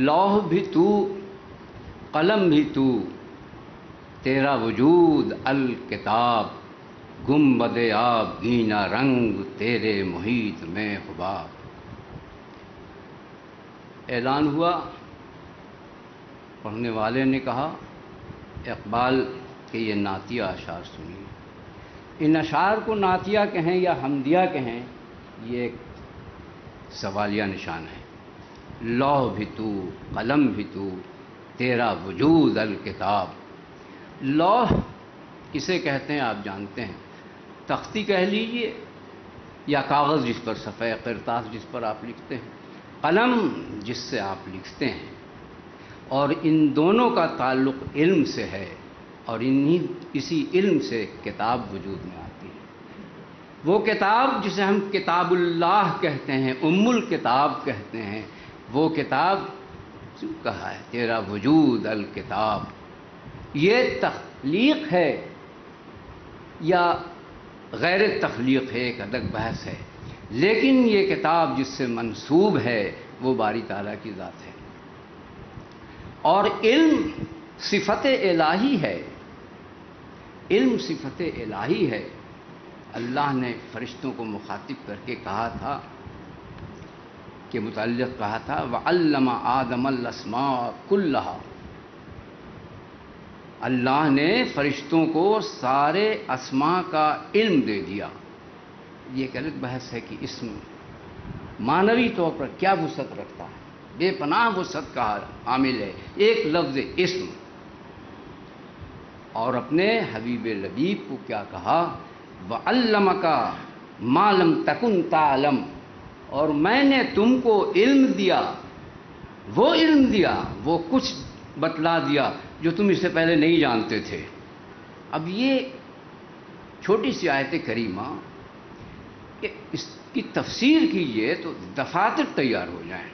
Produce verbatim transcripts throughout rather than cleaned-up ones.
لوح بھی تو قلم بھی تو تیرا وجود الکتاب، گنبد آب گینا رنگ تیرے محیط میں حباب۔ اعلان ہوا، پڑھنے والے نے کہا اقبال کہ یہ نعتیہ اشعار سنیے۔ ان اشعار کو نعتیہ کہیں یا حمدیہ کہیں، یہ ایک سوالیہ نشان ہے۔ لوح بھی تو قلم بھی تو تیرا وجود الکتاب۔ لوح کسے کہتے ہیں آپ جانتے ہیں، تختی کہہ لیجئے یا کاغذ جس پر صفحہ قرطاس جس پر آپ لکھتے ہیں، قلم جس سے آپ لکھتے ہیں، اور ان دونوں کا تعلق علم سے ہے، اور انہی اسی علم سے کتاب وجود میں آتی ہے۔ وہ کتاب جسے ہم کتاب اللہ کہتے ہیں، ام الکتاب کہتے ہیں، وہ کتاب کیوں کہا ہے تیرا وجود الکتاب؟ یہ تخلیق ہے یا غیر تخلیق ہے ایک الگ بحث ہے، لیکن یہ کتاب جس سے منسوب ہے وہ باری تعالیٰ کی ذات ہے۔ اور علم صفت الہی ہے، علم صفت الہی ہے۔ اللہ نے فرشتوں کو مخاطب کر کے کہا تھا کہ متعلق کہا تھا وَعَلَّمَ آدَمَ الْأَسْمَاءَ كُلَّهَا۔ اللہ نے فرشتوں کو سارے اسماء کا علم دے دیا۔ یہ ایک الگ بحث ہے کہ اسم معنوی طور پر کیا وسعت رکھتا ہے، بے پناہ وسعت کا حامل ہے ایک لفظ اسم۔ اور اپنے حبیب لبیب کو کیا کہا، وَعَلَّمَكَ مَا لَمْ تَكُنْ تَعْلَمْ، اور میں نے تم کو علم دیا، وہ علم دیا، وہ کچھ بتلا دیا جو تم اس سے پہلے نہیں جانتے تھے۔ اب یہ چھوٹی سی آیت کریمہ کہ اس کی تفسیر کیجئے تو دفاتر تیار ہو جائیں۔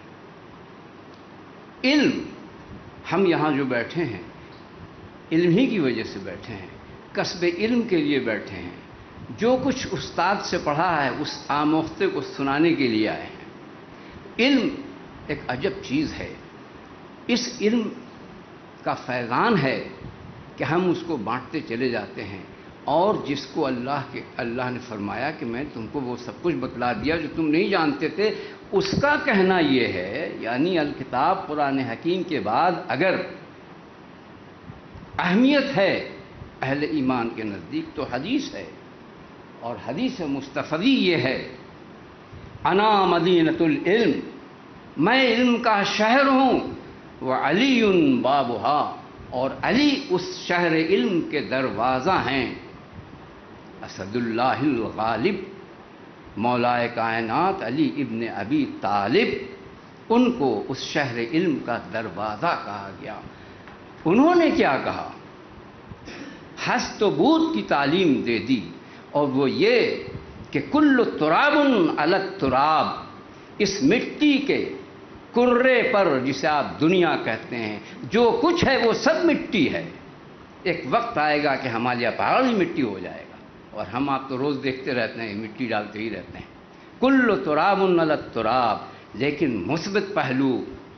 علم، ہم یہاں جو بیٹھے ہیں علم ہی کی وجہ سے بیٹھے ہیں، کسب علم کے لیے بیٹھے ہیں، جو کچھ استاد سے پڑھا ہے اس آموختے کو سنانے کے لیے آئے ہیں۔ علم ایک عجب چیز ہے، اس علم کا فیضان ہے کہ ہم اس کو بانٹتے چلے جاتے ہیں، اور جس کو اللہ کے اللہ نے فرمایا کہ میں تم کو وہ سب کچھ بتلا دیا جو تم نہیں جانتے تھے، اس کا کہنا یہ ہے، یعنی الکتاب قرآن حکیم کے بعد اگر اہمیت ہے اہل ایمان کے نزدیک تو حدیث ہے، اور حدیث مصطفی یہ ہے انا مدینۃ العلم، میں علم کا شہر ہوں، وعلی بابھا، اور علی اس شہر علم کے دروازہ ہیں۔ اسد اللہ الغالب، مولائے کائنات علی ابن ابی طالب، ان کو اس شہر علم کا دروازہ کہا گیا۔ انہوں نے کیا کہا؟ ہست و بود کی تعلیم دے دی، اور وہ یہ کہ کل تراب علی التراب، اس مٹی کے کرے پر جسے آپ دنیا کہتے ہیں جو کچھ ہے وہ سب مٹی ہے۔ ایک وقت آئے گا کہ ہمارے پہاڑ ہی مٹی ہو جائے گا، اور ہم آپ تو روز دیکھتے رہتے ہیں مٹی ڈالتے ہی رہتے ہیں۔ کل تراب علی التراب، لیکن مثبت پہلو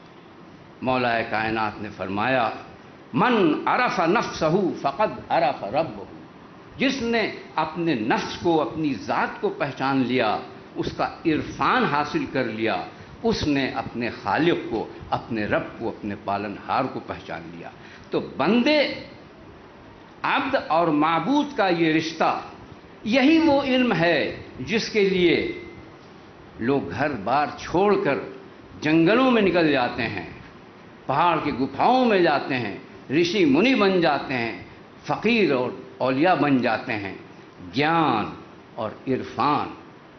مولا کائنات نے فرمایا من عرف نفسہ فقد عرف ربہ، جس نے اپنے نفس کو اپنی ذات کو پہچان لیا، اس کا عرفان حاصل کر لیا، اس نے اپنے خالق کو، اپنے رب کو، اپنے پالن ہار کو پہچان لیا۔ تو بندے، عبد اور معبود کا یہ رشتہ، یہی وہ علم ہے جس کے لیے لوگ گھر بار چھوڑ کر جنگلوں میں نکل جاتے ہیں، پہاڑ کی گپھاؤں میں جاتے ہیں، رشی منی بن جاتے ہیں، فقیر اور اولیاء بن جاتے ہیں، گیان اور عرفان۔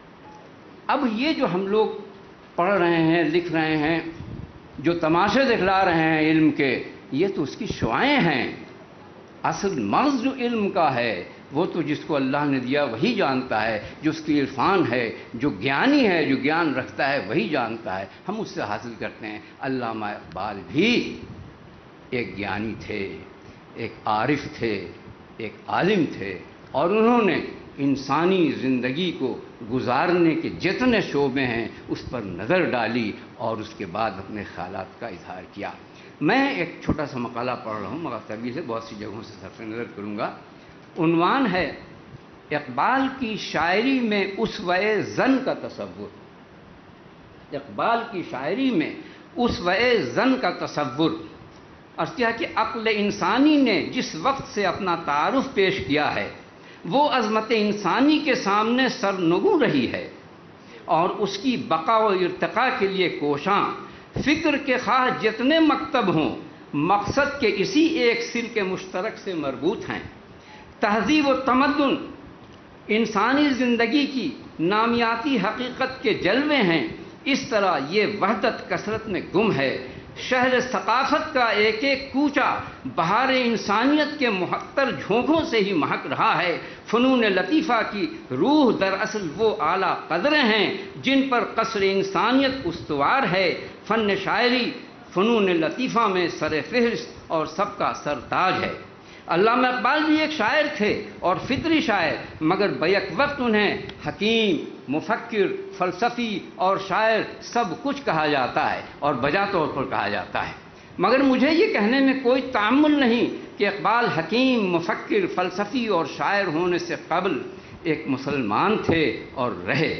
اب یہ جو ہم لوگ پڑھ رہے ہیں، لکھ رہے ہیں، جو تماشے دکھلا رہے ہیں علم کے، یہ تو اس کی شعائیں ہیں۔ اصل مغز جو علم کا ہے وہ تو جس کو اللہ نے دیا وہی جانتا ہے، جو اس کی عرفان ہے، جو گیانی ہے، جو گیان رکھتا ہے وہی جانتا ہے، ہم اس سے حاصل کرتے ہیں۔ علامہ اقبال بھی ایک گیانی تھے، ایک عارف تھے، ایک عالم تھے، اور انہوں نے انسانی زندگی کو گزارنے کے جتنے شعبے ہیں اس پر نظر ڈالی اور اس کے بعد اپنے خیالات کا اظہار کیا۔ میں ایک چھوٹا سا مقالہ پڑھ رہا ہوں، مگر طویل سے بہت سی جگہوں سے صرف نظر کروں گا۔ عنوان ہے اقبال کی شاعری میں اسوۂ زن کا تصور۔ اقبال کی شاعری میں اسوۂ زن کا تصور، عرض کیا کہ عقل انسانی نے جس وقت سے اپنا تعارف پیش کیا ہے وہ عظمت انسانی کے سامنے سرنگوں رہی ہے، اور اس کی بقا و ارتقاء کے لیے کوشاں فکر کے خواہ جتنے مکتب ہوں مقصد کے اسی ایک سر کے مشترک سے مربوط ہیں۔ تہذیب و تمدن انسانی زندگی کی نامیاتی حقیقت کے جلوے ہیں، اس طرح یہ وحدت کثرت میں گم ہے۔ شہر ثقافت کا ایک ایک کوچہ بہار انسانیت کے محتر جھونکوں سے ہی مہک رہا ہے۔ فنون لطیفہ کی روح دراصل وہ اعلیٰ قدریں ہیں جن پر قصر انسانیت استوار ہے۔ فن شاعری فنون لطیفہ میں سر فہرست اور سب کا سرتاج ہے۔ علامہ اقبال بھی ایک شاعر تھے اور فطری شاعر، مگر بیک وقت انہیں حکیم، مفکر، فلسفی اور شاعر سب کچھ کہا جاتا ہے اور بجا طور پر کہا جاتا ہے۔ مگر مجھے یہ کہنے میں کوئی تعمل نہیں کہ اقبال حکیم، مفکر، فلسفی اور شاعر ہونے سے قبل ایک مسلمان تھے اور رہے۔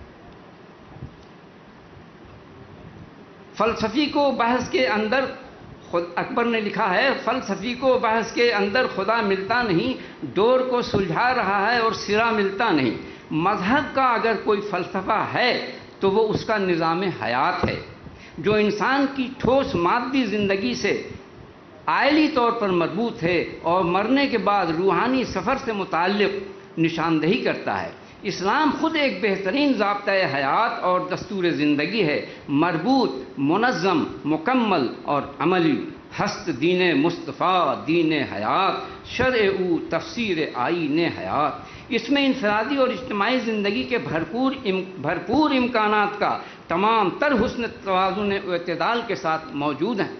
فلسفی کو بحث کے اندر خود اکبر نے لکھا ہے، فلسفی کو بحث کے اندر خدا ملتا نہیں، ڈور کو سلجھا رہا ہے اور سرا ملتا نہیں۔ مذہب کا اگر کوئی فلسفہ ہے تو وہ اس کا نظام حیات ہے، جو انسان کی ٹھوس مادی زندگی سے آئلی طور پر مربوط ہے اور مرنے کے بعد روحانی سفر سے متعلق نشاندہی کرتا ہے۔ اسلام خود ایک بہترین ضابطۂ حیات اور دستور زندگی ہے، مربوط، منظم، مکمل اور عملی۔ ہست دین مصطفیٰ دین حیات، شرع او تفسیر آئین حیات۔ اس میں انفرادی اور اجتماعی زندگی کے بھرپور ام بھرپور امکانات کا تمام تر حسن توازن و اعتدال کے ساتھ موجود ہیں۔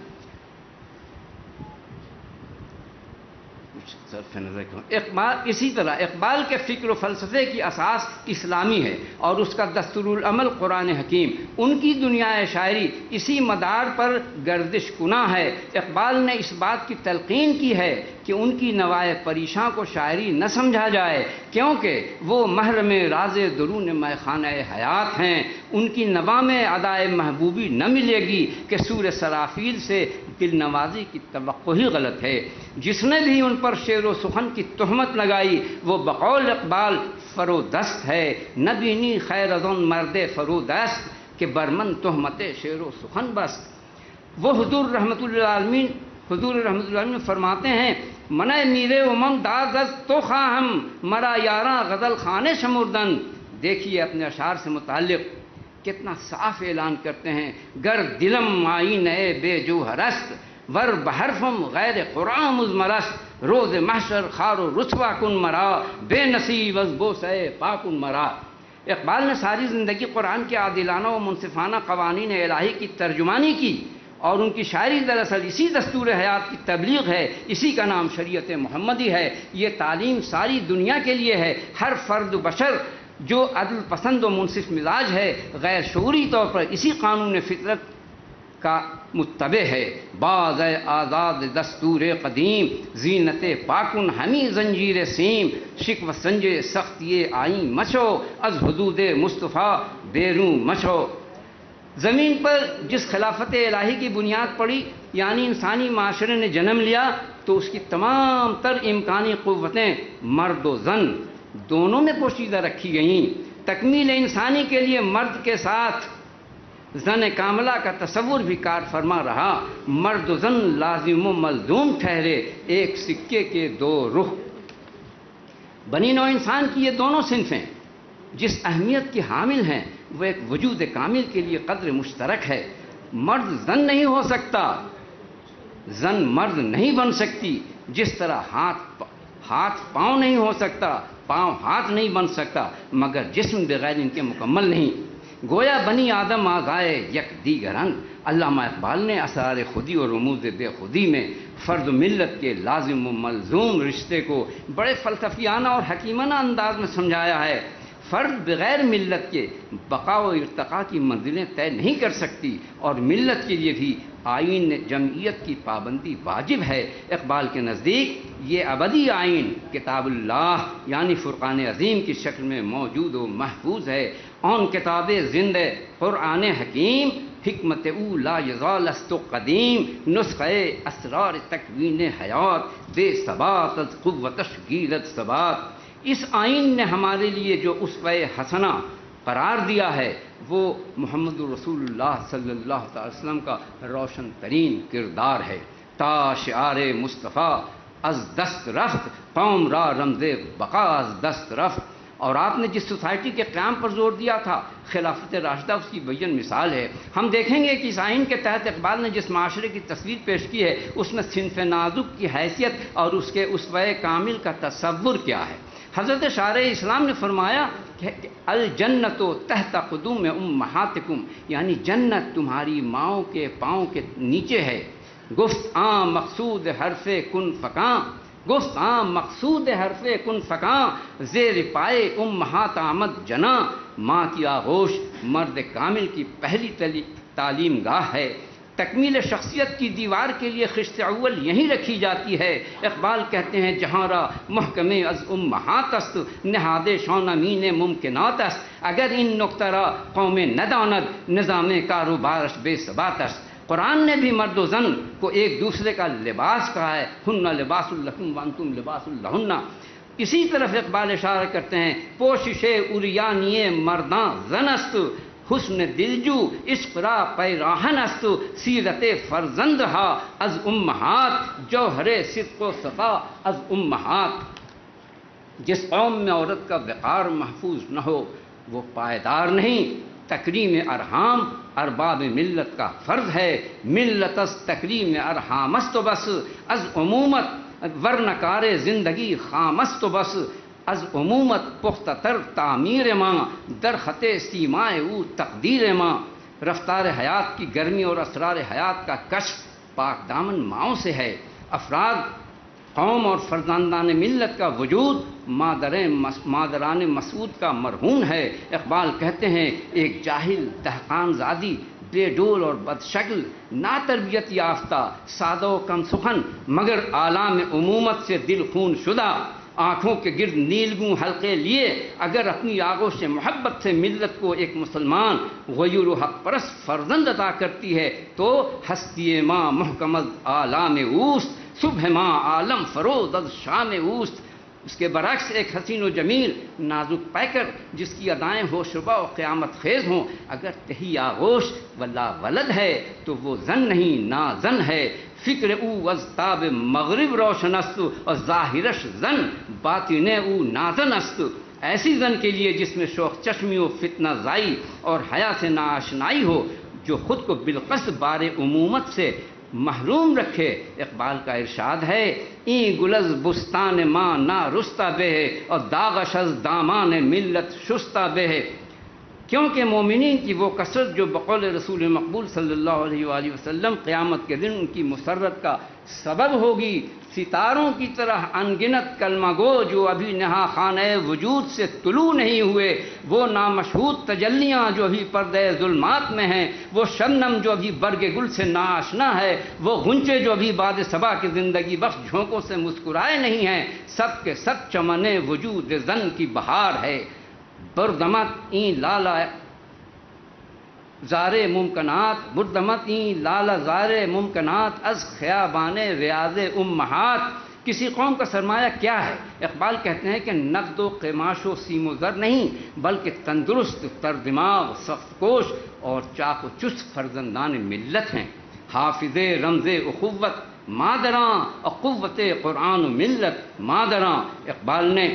صرف نظر کروں اقبال اسی طرح اقبال کے فکر و فلسفے کی اساس اسلامی ہے اور اس کا دستور العمل قرآن حکیم۔ ان کی دنیا شاعری اسی مدار پر گردش کناں ہے۔ اقبال نے اس بات کی تلقین کی ہے کہ ان کی نوائے پریشاں کو شاعری نہ سمجھا جائے، کیونکہ وہ محرم راز درون میخانہ حیات ہیں۔ ان کی نوا میں ادائے محبوبی نہ ملے گی کہ سور سرافیل سے دل نوازی کی توقع ہی غلط ہے۔ جس نے بھی ان پر شعر و سخن کی تہمت لگائی وہ بقول اقبال فرودست ہے۔ نہ بینی خیر از آن مرد فرودست کہ برمن تہمت شعر و سخن بست۔ وہ حضور رحمۃ اللہ عالمین حضور رحمۃ اللہ عالمین فرماتے ہیں، منع میرے امم داز از تو خواہم مرا یاراں غزل خانے شمردن۔ دیکھیے اپنے اشعار سے متعلق کتنا صاف اعلان کرتے ہیں، گر دلم آئین اے بے جو ہرست ور بحرفم غیر قرآن مزمرست، روز محشر خار و رسوا کن مرا بے نصیب از بوسے پاکن مرا۔ اقبال نے ساری زندگی قرآن کے عادلانہ و منصفانہ قوانین الہی کی ترجمانی کی، اور ان کی شاعری دراصل اسی دستور حیات کی تبلیغ ہے، اسی کا نام شریعت محمدی ہے۔ یہ تعلیم ساری دنیا کے لیے ہے۔ ہر فرد بشر جو عدل پسند و منصف مزاج ہے غیر شعوری طور پر اسی قانون فطرت کا متبع ہے۔ باز آزاد دستور قدیم زینت پاکن ہمی زنجیر سیم، شکو سنجے سختی آئیں مچو از حدود مصطفیٰ بیرون مچو۔ زمین پر جس خلافت الہی کی بنیاد پڑی یعنی انسانی معاشرے نے جنم لیا تو اس کی تمام تر امکانی قوتیں مرد و زن دونوں میں پوشیدہ رکھی گئیں۔ تکمیل انسانی کے لیے مرد کے ساتھ زن کاملہ کا تصور بھی کار فرما رہا۔ مرد و زن لازم و ملزوم ٹھہرے ایک سکے کے دو رخ۔ بنی نوع انسان کی یہ دونوں صنفیں جس اہمیت کی حامل ہیں وہ ایک وجود کامل کے لیے قدر مشترک ہے۔ مرد زن نہیں ہو سکتا، زن مرد نہیں بن سکتی، جس طرح ہاتھ ہاتھ پاؤں نہیں ہو سکتا، پاؤں ہاتھ نہیں بن سکتا، مگر جسم بغیر ان کے مکمل نہیں۔ گویا بنی آدم آغائے یک دیگر رنگ۔ علامہ اقبال نے اسرار خودی اور رموز بے خودی میں فرد و ملت کے لازم و ملزوم رشتے کو بڑے فلسفیانہ اور حکیمانہ انداز میں سمجھایا ہے۔ فرد بغیر ملت کے بقا و ارتقاء کی منزلیں طے نہیں کر سکتی، اور ملت کے لیے بھی آئین جمعیت کی پابندی واجب ہے۔ اقبال کے نزدیک یہ ابدی آئین کتاب اللہ یعنی فرقان عظیم کی شکل میں موجود و محفوظ ہے۔ آن کتاب زندہ قرآن حکیم، حکمت او لا یزال است و قدیم، نسخہ اسرار تکوین حیات، بے ثبات از قوتش گیرد ثبات۔ اس آئین نے ہمارے لیے جو اسوہ حسنہ قرار دیا ہے وہ محمد رسول اللہ صلی اللہ تعالی وسلم کا روشن ترین کردار ہے۔ تا شعار مصطفیٰ از دست رفت، قوم را رمز بقا از دست رفت۔ اور آپ نے جس سوسائٹی کے قیام پر زور دیا تھا، خلافت راشدہ اس کی بیان مثال ہے۔ ہم دیکھیں گے کہ اس آئین کے تحت اقبال نے جس معاشرے کی تصویر پیش کی ہے اس میں صنف نازک کی حیثیت اور اس کے اسوہ کامل کا تصور کیا ہے۔ حضرت شارع اسلام نے فرمایا کہ الجنت تحت قدوم امہاتکم، یعنی جنت تمہاری ماؤں کے پاؤں کے نیچے ہے۔ گفت عام مقصود حرف کن فکاں، گفت عام مقصود حرف کن فکاں، زیر پائے امہات آمد جنا۔ ماں کی آغوش مرد کامل کی پہلی تعلیم گاہ ہے۔ تکمیل شخصیت کی دیوار کے لیے خشت اول یہیں رکھی جاتی ہے۔ اقبال کہتے ہیں جہاں را محکم از امہات است، نہاد شان امین ممکنات است۔ اگر ان نکتہ را قوم نداند، نظام کاروبارش بے ثبات است۔ قرآن نے بھی مرد و زن کو ایک دوسرے کا لباس کہا ہے، ہن لباس لکم وانتم لباس لہن۔ اسی طرف اقبال اشارہ کرتے ہیں پوشش اریانی مرداں زن است، حسن دلجو عشق را پیراہن است، سیرت فرزند ہا از امہات، جوہر صدق و صفا از امہات۔ جس قوم میں عورت کا وقار محفوظ نہ ہو وہ پائیدار نہیں۔ تکریم ارحام ارباب ملت کا فرض ہے۔ ملت از تکریم ارحام است و بس، از عمومت ورنکار زندگی خام است و بس۔ از عمومت پختہ تر تعمیر ماں، در خط سیمائے او تقدیر ماں۔ رفتار حیات کی گرمی اور اسرار حیات کا کشف پاک دامن ماؤں سے ہے۔ افراد، قوم اور فرزندان ملت کا وجود مادران مسعود کا مرہون ہے۔ اقبال کہتے ہیں ایک جاہل دہقان زادی، بے ڈول اور بد شکل، نا تربیت یافتہ، سادہ و کم سخن مگر عالم عمومت سے دل خون شدہ، آنکھوں کے گرد نیلگوں حلقے لیے اگر اپنی آغوش محبت سے ملت کو ایک مسلمان غیور و حق پرست فرزند عطا کرتی ہے تو ہستی ماں محکم از عالم اوست، صبح ماں عالم فروز از شام اوست۔ اس کے برعکس ایک حسین و جمیل نازک پیکر جس کی ادائیں ہوشربا و قیامت خیز ہوں، اگر تہی آغوش ولا ولد ہے تو وہ زن نہیں نا زن ہے۔ فکر او از تاب مغرب روشن است اور ظاہرش زن باطن او نازن است۔ ایسی زن کے لیے جس میں شوخ چشمی و فتنہ زائی اور حیا سے ناآشنائی ہو، جو خود کو بالقصد بار عمومت سے محروم رکھے۔ اقبال کا ارشاد ہے این گلز بستان ماں نا رستہ بے اور داغش از دامان ملت شستہ بے، کیونکہ مومنین کی وہ کثرت جو بقول رسول مقبول صلی اللہ علیہ وآلہ وسلم قیامت کے دن ان کی مسرت کا سبب ہوگی۔ ستاروں کی طرح انگنت کلمہ گو جو ابھی نہا خانہ وجود سے طلوع نہیں ہوئے، وہ نامشہود تجلیاں جو ابھی پردہ ظلمات میں ہیں، وہ شبنم جو ابھی برگ گل سے ناآشنا ہے، وہ غنچے جو ابھی باد صبا کی زندگی بخش جھونکوں سے مسکرائے نہیں ہیں، سب کے سب چمن وجود زن کی بہار ہے۔ بردمت این لالا زار ممکنات، بردمت این لالا زار ممکنات از خیابان ریاض امہات۔ کسی قوم کا سرمایہ کیا ہے؟ اقبال کہتے ہیں کہ نقد و قماش و سیم و زر نہیں بلکہ تندرست تر دماغ، سخت کوش اور چاق و چست فرزندان ملت ہیں۔ حافظ رمز اخوت مادراں اور قوت قرآن و ملت مادراں۔ اقبال نے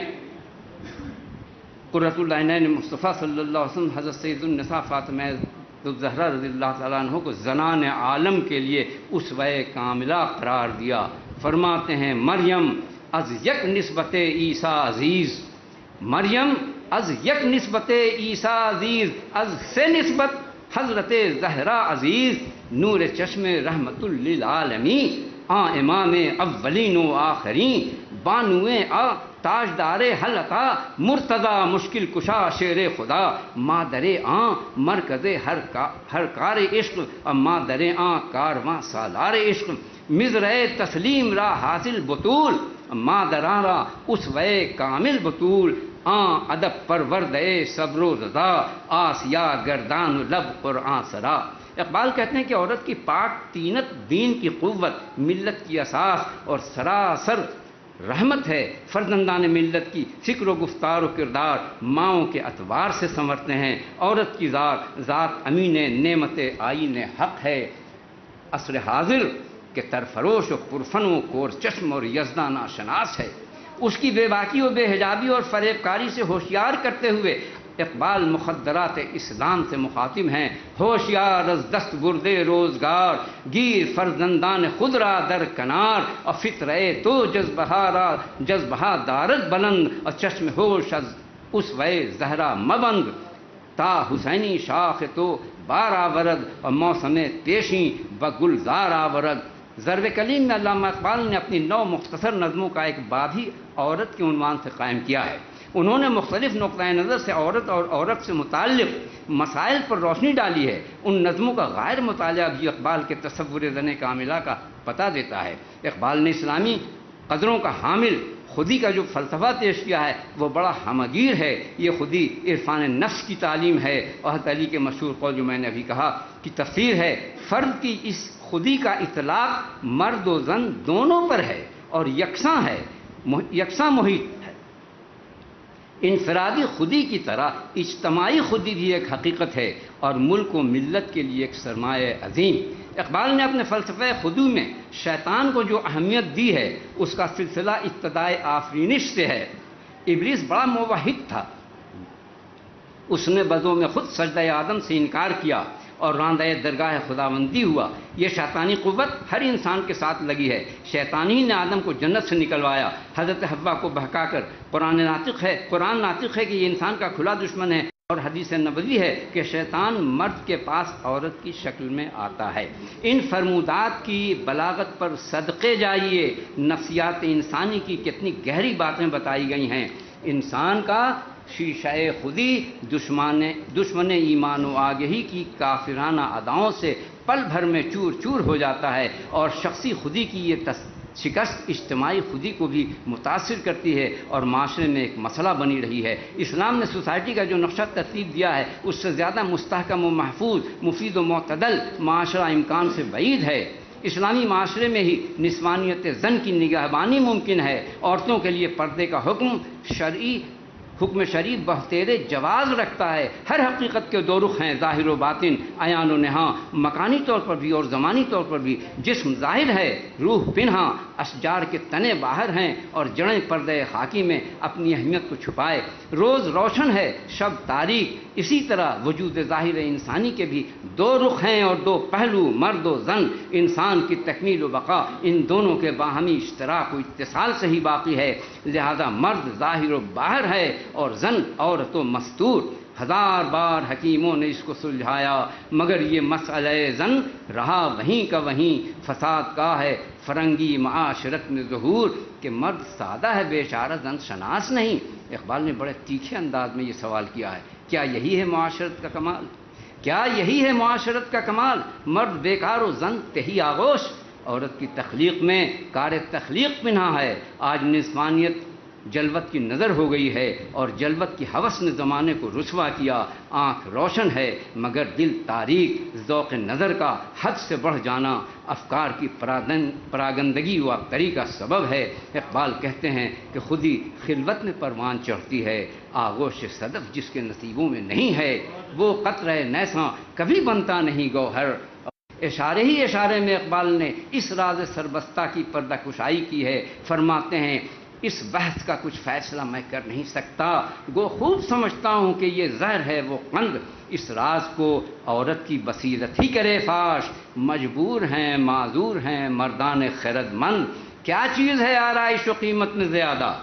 قرۃ العینین مصطفیٰ صلی اللہ علیہ وسلم حضرت سید النساء فاطمہ الزہرا رضی اللہ تعالیٰ عنہ کو زنان عالم کے لیے اسوہ کاملہ قرار دیا۔ فرماتے ہیں مریم از یک نسبت عیسیٰ عزیز، مریم از یک نسبت عیسیٰ عزیز، از سے نسبت حضرت زہرا عزیز، نور چشم رحمت للعالمین، آ امام اولین و آخرین، بانوے آ تاجدار حلقہ، مرتضی مشکل کشا شیر خدا، مادر آں مرکز ہر کا ہر کار عشق، مادر آں کارواں سالار عشق، مزرع تسلیم را حاصل بطول، مادراں را اسوہ کامل بطول، آں ادب پرورد صبر و رضا، آسیا گردان و لب قرآن سرا۔ اقبال کہتے ہیں کہ عورت کی پاک تینت دین کی قوت، ملت کی اساس اور سراسر رحمت ہے۔ فرزندان ملت کی فکر و گفتار و کردار ماؤں کے اطوار سے سنورتے ہیں۔ عورت کی ذات ذات امین نعمت آئین حق ہے۔ عصر حاضر کے ترفروش و پرفن و کور چشم اور یزدانہ شناس ہے۔ اس کی بے باکی و بے حجابی اور فریب کاری سے ہوشیار کرتے ہوئے اقبال مخدرات اسلام سے مخاطب ہیں۔ ہوشیار از دست برد روزگار، گیر فرزندان خود را در کنار، اور فطرے تو جذبہ را جذبہ دارد بلند، اور چشم ہوش از اس وے زہرا مبند، تا حسینی شاخ تو بار آورد، اور موسم تیشی بگلزار آورد۔ ضرب کلیم میں علامہ اقبال نے اپنی نو مختصر نظموں کا ایک باب ہی عورت کے عنوان سے قائم کیا ہے۔ انہوں نے مختلف نقطۂ نظر سے عورت اور عورت سے متعلق مسائل پر روشنی ڈالی ہے۔ ان نظموں کا غیر مطالعہ بھی اقبال کے تصور زن کاملہ کا پتہ دیتا ہے۔ اقبال نے اسلامی قدروں کا حامل خودی کا جو فلسفہ پیش کیا ہے وہ بڑا ہمگیر ہے۔ یہ خودی عرفان نفس کی تعلیم ہے۔ حضرت علی کے مشہور قول جو میں نے ابھی کہا کی تفسیر ہے، فرد کی اس خودی کا اطلاق مرد و زن دونوں پر ہے اور یکساں ہے، یکساں محیط ہے۔ انفرادی خودی کی طرح اجتماعی خودی بھی ایک حقیقت ہے اور ملک و ملت کے لیے ایک سرمایہ عظیم۔ اقبال نے اپنے فلسفہ خودی میں شیطان کو جو اہمیت دی ہے اس کا سلسلہ ابتدائے آفرینش سے ہے۔ ابلیس بڑا موحد تھا، اس نے بدو میں خود سجدہ آدم سے انکار کیا اور راندہ درگاہ خداوندی ہوا۔ یہ شیطانی قوت ہر انسان کے ساتھ لگی ہے۔ شیطان ہی نے آدم کو جنت سے نکلوایا، حضرت حوا کو بہکا کر۔ قرآن ناطق ہے قرآن ناطق ہے کہ یہ انسان کا کھلا دشمن ہے، اور حدیث نبوی ہے کہ شیطان مرد کے پاس عورت کی شکل میں آتا ہے۔ ان فرمودات کی بلاغت پر صدقے جائیے، نفسیات انسانی کی کتنی گہری باتیں بتائی گئی ہیں۔ انسان کا شیشہ خودی دشمن دشمن ایمان و آگہی کی کافرانہ اداؤں سے پل بھر میں چور چور ہو جاتا ہے، اور شخصی خودی کی یہ شکست اجتماعی خودی کو بھی متاثر کرتی ہے اور معاشرے میں ایک مسئلہ بنی رہی ہے۔ اسلام نے سوسائٹی کا جو نقشہ ترتیب دیا ہے اس سے زیادہ مستحکم و محفوظ، مفید و معتدل معاشرہ امکان سے بعید ہے۔ اسلامی معاشرے میں ہی نسوانیت زن کی نگہبانی ممکن ہے۔ عورتوں کے لیے پردے کا حکم شرعی حکم شریف بہتیرے جواز رکھتا ہے۔ ہر حقیقت کے دو رخ ہیں، ظاہر و باطن، عیان و نہاں، مکانی طور پر بھی اور زمانی طور پر بھی۔ جسم ظاہر ہے، روح پنہاں، اشجار کے تنے باہر ہیں اور جڑیں پردے خاکی میں اپنی اہمیت کو چھپائے۔ روز روشن ہے، شب تاریک۔ اسی طرح وجود ظاہر انسانی کے بھی دو رخ ہیں اور دو پہلو، مرد و زن۔ انسان کی تکمیل و بقا ان دونوں کے باہمی اشتراک و اتصال سے ہی باقی ہے، لہذا مرد ظاہر و باہر ہے اور زن عورت و مستور۔ ہزار بار حکیموں نے اس کو سلجھایا مگر یہ مسئلہ زن رہا وہیں کا وہیں۔ فساد کا ہے فرنگی معاشرت میں ظہور کہ مرد سادہ ہے بیچارہ زن شناس نہیں۔ اقبال نے بڑے تیکھے انداز میں یہ سوال کیا ہے، کیا یہی ہے معاشرت کا کمال؟ کیا یہی ہے معاشرت کا کمال؟ مرد بیکار و زن تہی آغوش۔ عورت کی تخلیق میں کار تخلیق پنہا ہے۔ آج نسوانیت جلوت کی نظر ہو گئی ہے اور جلوت کی ہوس نے زمانے کو رسوا کیا۔ آنکھ روشن ہے مگر دل تاریک، ذوق نظر کا حد سے بڑھ جانا افکار کی پراگندگی و ابتری کا سبب ہے۔ اقبال کہتے ہیں کہ خودی خلوت میں پروان چڑھتی ہے، آغوش صدف جس کے نصیبوں میں نہیں ہے، وہ قطرہ نیساں کبھی بنتا نہیں گوہر۔ اشارے ہی اشارے میں اقبال نے اس راز سربستہ کی پردہ کشائی کی ہے۔ فرماتے ہیں اس بحث کا کچھ فیصلہ میں کر نہیں سکتا، گو خوب سمجھتا ہوں کہ یہ زہر ہے وہ قند، اس راز کو عورت کی بصیرت ہی کرے فاش، مجبور ہیں معذور ہیں مردان خرد مند۔ کیا چیز ہے آرائش و قیمت میں زیادہ،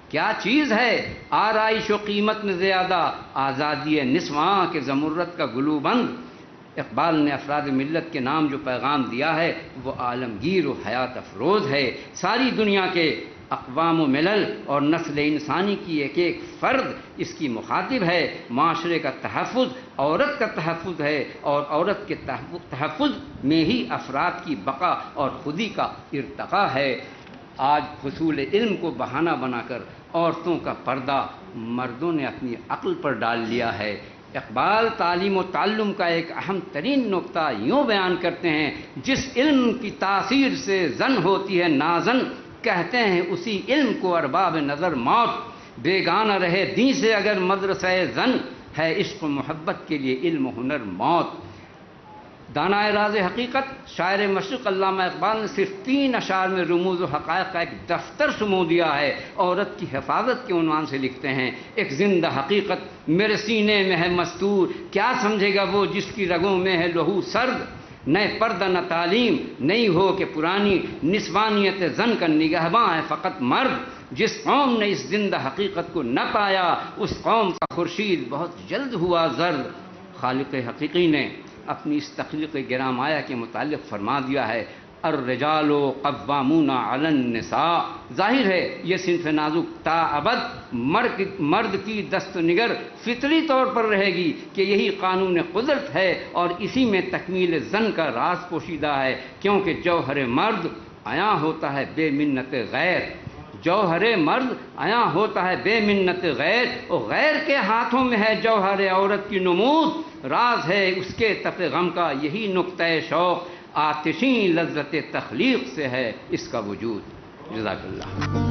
کیا چیز ہے آرائش و قیمت میں زیادہ آزادی نسواں کے زمرد کا گلو بند؟ اقبال نے افراد ملت کے نام جو پیغام دیا ہے وہ عالمگیر و حیات افروز ہے۔ ساری دنیا کے اقوام و ملل اور نسل انسانی کی ایک ایک فرد اس کی مخاطب ہے۔ معاشرے کا تحفظ عورت کا تحفظ ہے، اور عورت کے تحفظ میں ہی افراد کی بقا اور خودی کا ارتقاء ہے۔ آج حصول علم کو بہانہ بنا کر عورتوں کا پردہ مردوں نے اپنی عقل پر ڈال لیا ہے۔ اقبال تعلیم و تعلم کا ایک اہم ترین نقطہ یوں بیان کرتے ہیں: جس علم کی تاثیر سے زن ہوتی ہے نازن، کہتے ہیں اسی علم کو ارباب نظر موت۔ بیگانہ رہے دین سے اگر مدرسہ زن، ہے عشق و محبت کے لیے علم و ہنر موت۔ دانائے راز حقیقت شاعر مشرق علامہ اقبال نے صرف تین اشعار میں رموز و حقائق کا ایک دفتر سمو دیا ہے۔ عورت کی حفاظت کے عنوان سے لکھتے ہیں: ایک زندہ حقیقت میرے سینے میں ہے مستور، کیا سمجھے گا وہ جس کی رگوں میں ہے لہو سرد؟ نئے پردہ نہ تعلیم نہیں ہو کہ پرانی، نسوانیت زن کا نگہباں ہے فقط مرد۔ جس قوم نے اس زندہ حقیقت کو نہ پایا، اس قوم کا خورشید بہت جلد ہوا زرد۔ خالق حقیقی نے اپنی اس تخلیق گرامایا کے متعلق فرما دیا ہے: الرجال قوامون علی النساء۔ ظاہر ہے یہ صنف نازک تا ابد مرد مرد کی دست نگر فطری طور پر رہے گی کہ یہی قانون قدرت ہے، اور اسی میں تکمیل زن کا راز پوشیدہ ہے، کیونکہ جوہر مرد عیاں ہوتا ہے بے منت غیر۔ جوہر مرد عیاں ہوتا ہے بے منت غیر، اور غیر کے ہاتھوں میں ہے جوہر عورت کی نمود۔ راز ہے اس کے تف غم کا یہی نقطۂ شوق، آتشیں لذت تخلیق سے ہے اس کا وجود۔ جزاک اللہ۔